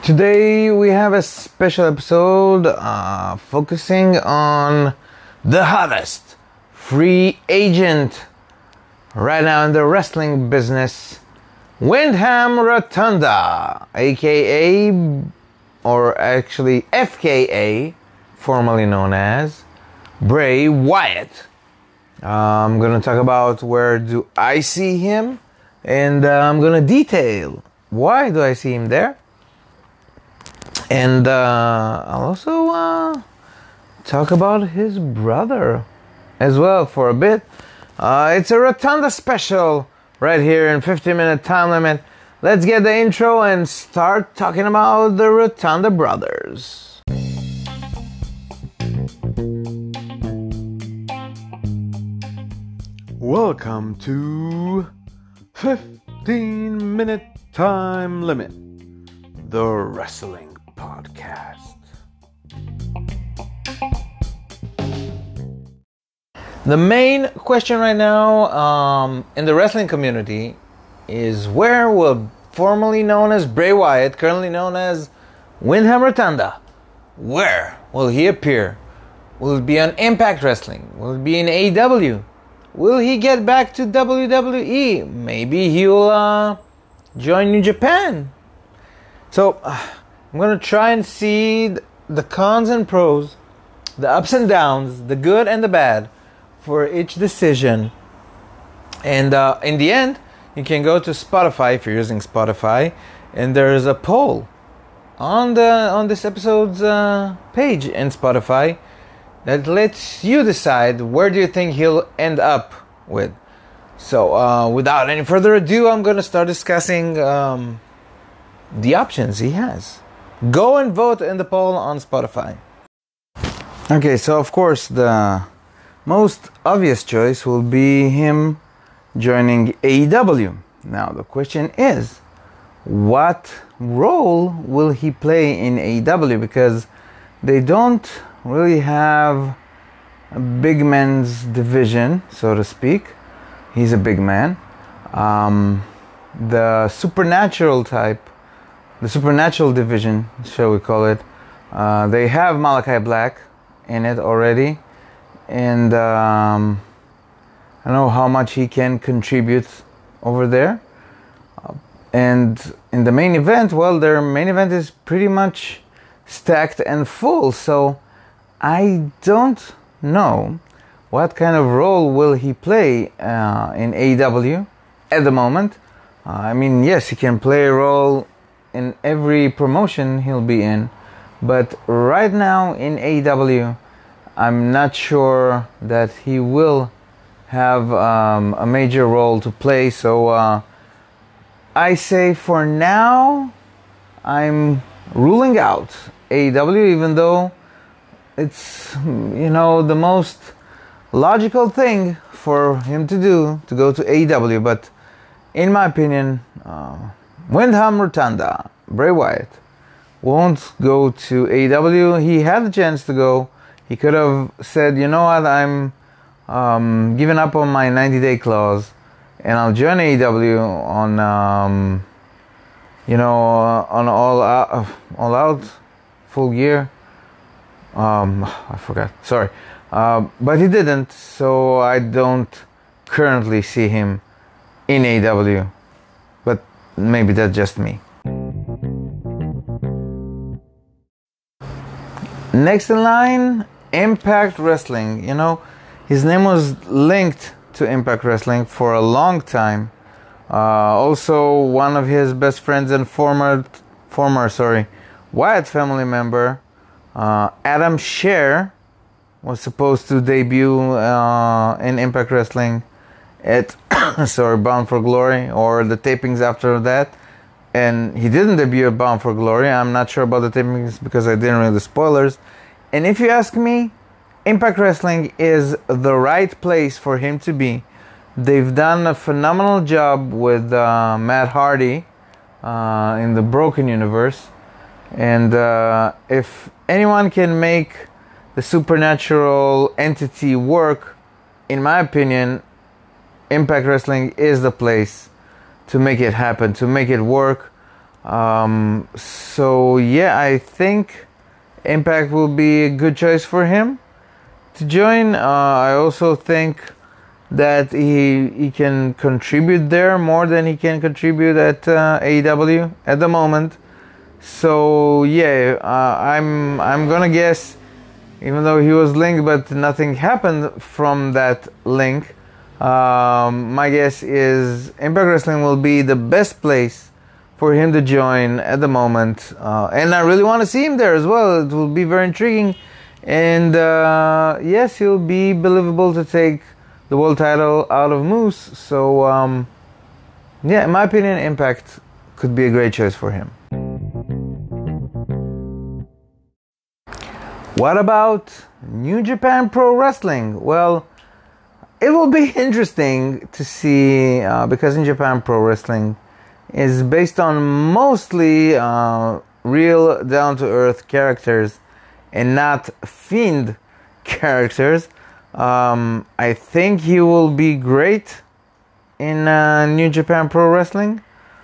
Today we have a special episode focusing on the hottest free agent right now in the wrestling business, Wyndham Rotunda, aka, or actually FKA, formerly known as Bray Wyatt. I'm going to talk about where do I see him, and I'm going to detail why do I see him there. And I'll also talk about his brother as well for a bit. It's a Rotunda special right here in 15-minute time limit. Let's get the intro and start talking about the Rotunda brothers. Welcome to 15-minute time limit, the wrestling podcast. The main question right now in the wrestling community is where will formerly known as Bray Wyatt, currently known as Wyndham Rotunda, where will he appear? Will it be on Impact Wrestling? Will it be in AEW? Will he get back to WWE? Maybe he'll join New Japan. So I'm going to try and see the cons and pros, the ups and downs, the good and the bad for each decision. And in the end, you can go to Spotify if you're using Spotify, and there's a poll on this episode's page in Spotify that lets you decide where do you think he'll end up with. So without any further ado, I'm going to start discussing the options he has. Go and vote in the poll on Spotify. Okay, so of course the most obvious choice will be him joining AEW. Now the question is, what role will he play in AEW? Because they don't really have a big men's division, so to speak. He's a big man. The supernatural division, shall we call it, they have Malachi Black in it already, and I don't know how much he can contribute over there. And in the main event, well, their main event is pretty much stacked and full, so I don't know what kind of role will he play in AEW at the moment. I mean, yes, he can play a role in every promotion he'll be in, but right now in AEW, I'm not sure that he will have a major role to play. So I say for now, I'm ruling out AEW, even though it's, the most logical thing for him to do, to go to AEW. But in my opinion, Wyndham Rotunda, Bray Wyatt, won't go to AEW. He had the chance to go. He could have said, you know what, I'm giving up on my 90-day clause, and I'll join AEW on, on all out full gear. I forgot. Sorry. But he didn't, so I don't currently see him in AEW. But maybe that's just me. Next in line, Impact Wrestling. His name was linked to Impact Wrestling for a long time. Also, one of his best friends and former Wyatt family member, Adam Scherr, was supposed to debut in Impact Wrestling at Bound for Glory, or the tapings after that, and he didn't debut at Bound for Glory. I'm not sure about the tapings because I didn't read the spoilers. And if you ask me, Impact Wrestling is the right place for him to be. They've done a phenomenal job with Matt Hardy in the Broken Universe, and if anyone can make the supernatural entity work, in my opinion, Impact Wrestling is the place to make it happen, to make it work. So yeah, I think Impact will be a good choice for him to join. I also think that he can contribute there more than he can contribute at AEW at the moment. So yeah, I'm gonna guess, even though he was linked but nothing happened from that link, my guess is Impact Wrestling will be the best place for him to join at the moment, and I really want to see him there as well. It will be very intriguing, and yes, he'll be believable to take the world title out of Moose. So yeah, in my opinion, Impact could be a great choice for him. What about New Japan Pro Wrestling? Well, it will be interesting to see, because New Japan Pro Wrestling is based on mostly real down-to-earth characters and not Fiend characters. I think he will be great in New Japan Pro Wrestling.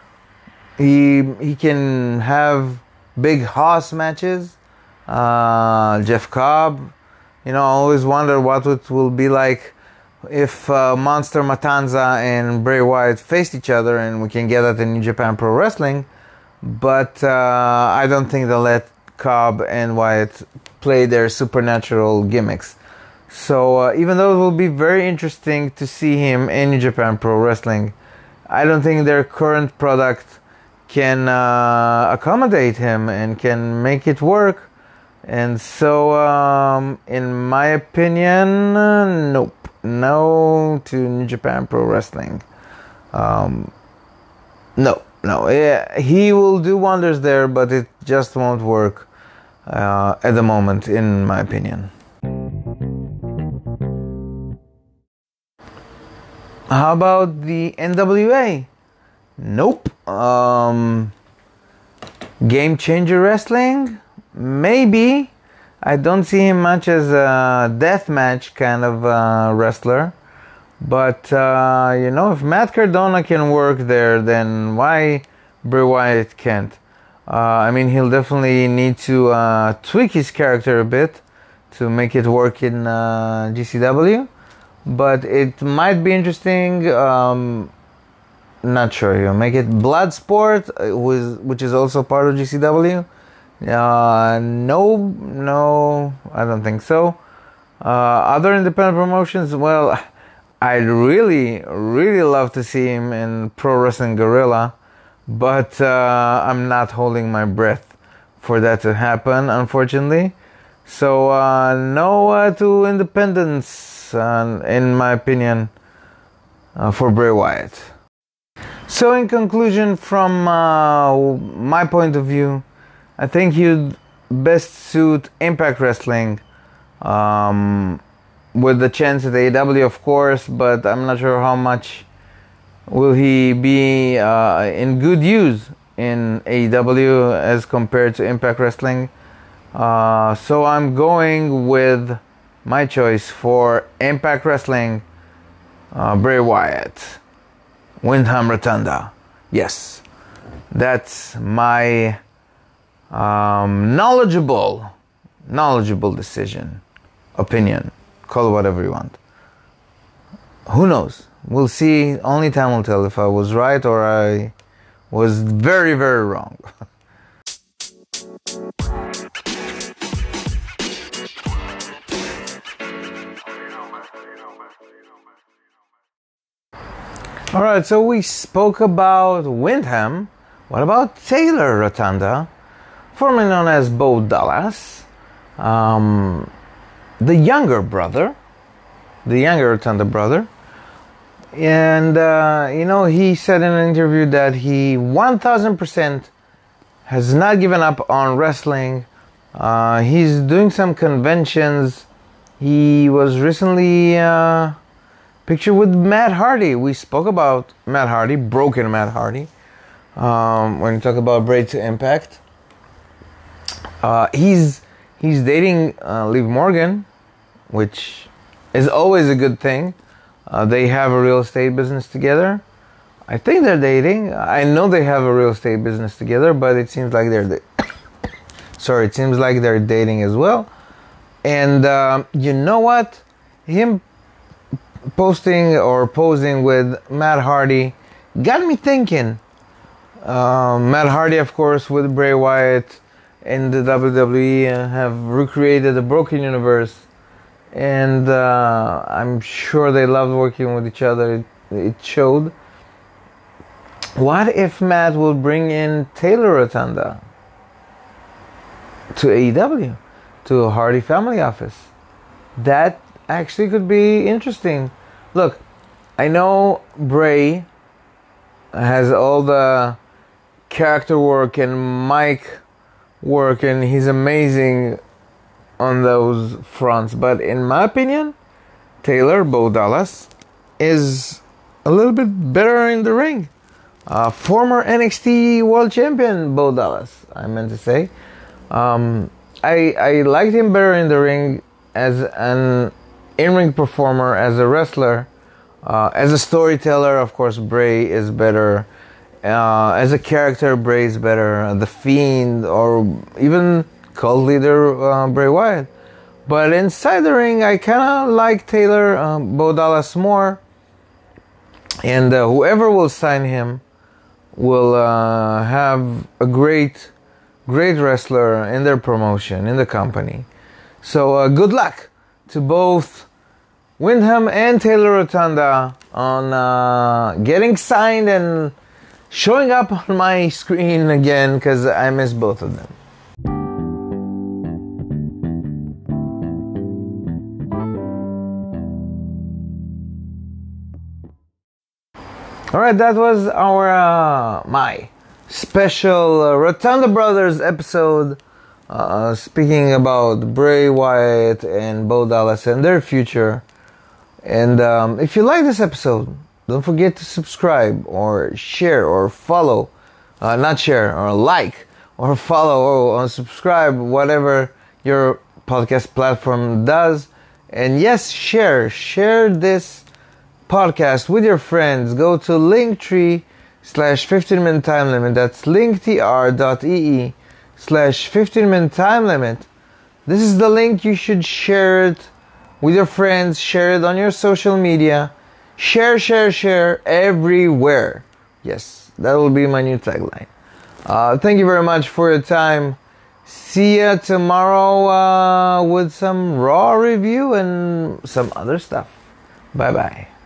He can have big hoss matches. Jeff Cobb, I always wonder what it will be like if Monster Matanza and Bray Wyatt faced each other, and we can get that in New Japan Pro Wrestling. But I don't think they'll let Cobb and Wyatt play their supernatural gimmicks. So even though it will be very interesting to see him in New Japan Pro Wrestling, I don't think their current product can accommodate him and can make it work. And so, in my opinion, nope. No to New Japan Pro Wrestling. No. Yeah, he will do wonders there, but it just won't work at the moment, in my opinion. How about the NWA? Nope. Game Changer Wrestling? Maybe. I don't see him much as a deathmatch kind of wrestler. But, if Matt Cardona can work there, then why Bray Wyatt can't? He'll definitely need to tweak his character a bit to make it work in GCW. But it might be interesting. Not sure. Make it Bloodsport, which is also part of GCW. No, I don't think so. Other independent promotions, well, I'd really, really love to see him in Pro Wrestling Guerrilla, but I'm not holding my breath for that to happen, unfortunately. So, no to independence, in my opinion, for Bray Wyatt. So, in conclusion, from my point of view, I think he'd best suit Impact Wrestling, with the chance at AEW, of course, but I'm not sure how much will he be in good use in AEW as compared to Impact Wrestling. So I'm going with my choice for Impact Wrestling, Bray Wyatt, Windham Rotunda. Yes, that's my knowledgeable opinion, call it whatever you want. Who knows? We'll see. Only time will tell if I was right or I was very, very wrong. Alright, so we spoke about Windham. What about Taylor Rotunda, formerly known as Bo Dallas, the younger Rotunda brother. And, he said in an interview that he 1000% has not given up on wrestling. He's doing some conventions. He was recently pictured with Matt Hardy. We spoke about Matt Hardy, broken Matt Hardy, when we talk about Bray to Impact. He's dating Liv Morgan, which is always a good thing. They have a real estate business together. I think they're dating. I know they have a real estate business together, but it seems like it seems like they're dating as well. And you know what? Him posting or posing with Matt Hardy got me thinking. Matt Hardy, of course, with Bray Wyatt in the WWE have recreated the Broken Universe, and I'm sure they loved working with each other. It showed. What if Matt will bring in Taylor Rotunda to AEW, to a Hardy family office? That actually could be interesting. Look, I know Bray has all the character work and mic work, and he's amazing on those fronts. But in my opinion, Taylor, Bo Dallas, is a little bit better in the ring. Former NXT World Champion Bo Dallas, I meant to say. I liked him better in the ring as an in-ring performer, as a wrestler, as a storyteller. Of course, Bray is better. As a character, Bray is better. The Fiend, or even cult leader Bray Wyatt. But inside the ring, I kind of like Taylor, Bo Dallas more. And whoever will sign him will have a great wrestler in their promotion, in the company. So good luck to both Windham and Taylor Rotunda on getting signed and showing up on my screen again, because I miss both of them. Alright, that was our my special Rotunda Brothers episode, speaking about Bray Wyatt and Bo Dallas and their future. And if you like this episode, don't forget to subscribe or share or follow, not share, or like or follow or subscribe, whatever your podcast platform does. And yes, share this podcast with your friends. Go to Linktree/15-minute time limit. That's linktr.ee/15-minute time limit. This is the link. You should share it with your friends. Share it on your social media. Share everywhere. Yes, that will be my new tagline. Thank you very much for your time. See ya tomorrow with some Raw review and some other stuff. Bye bye.